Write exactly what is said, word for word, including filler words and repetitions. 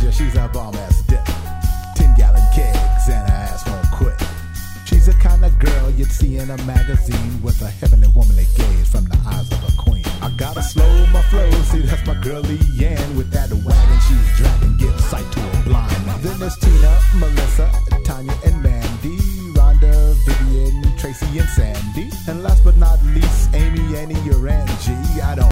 yeah, she's a bomb ass dip. Ten gallon kegs and her ass won't quit. She's the kind of girl you'd see in a magazine with a heavenly womanly gaze from the eyes of a queen. I gotta slow my flow, see that's my girlie